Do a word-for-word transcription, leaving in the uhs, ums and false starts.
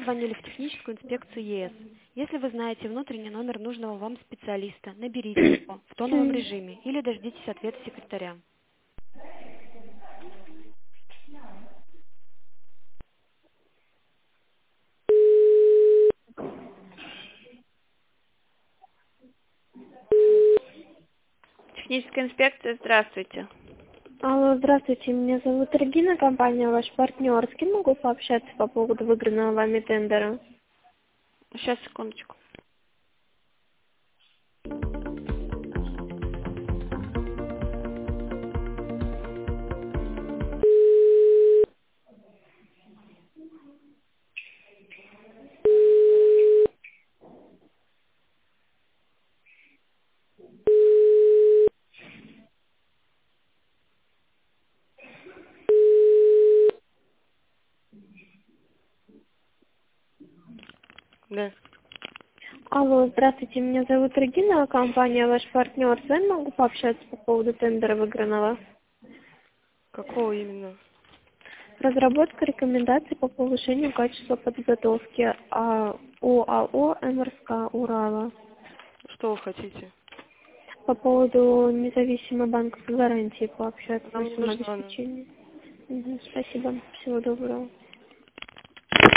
позвонили в техническую инспекцию ЕС. Если вы знаете внутренний номер нужного вам специалиста, наберите его в тоновом режиме или дождитесь ответа секретаря. Техническая инспекция, здравствуйте. Алло, здравствуйте, меня зовут Регина, компания «Ваш партнер». С кем могу пообщаться по поводу выигранного вами тендера? Сейчас, секундочку. Да. Алло, здравствуйте, меня зовут Регина, компания «Ваш партнер». С вами могу пообщаться по поводу тендера выигранного? Какого именно? Разработка рекомендаций по повышению качества подготовки а, ОАО «МРСК Урала». Что вы хотите? По поводу независимой банковской гарантии пообщаться Нам на не сумму нужна она. обеспечения. Мгм, спасибо, всего доброго.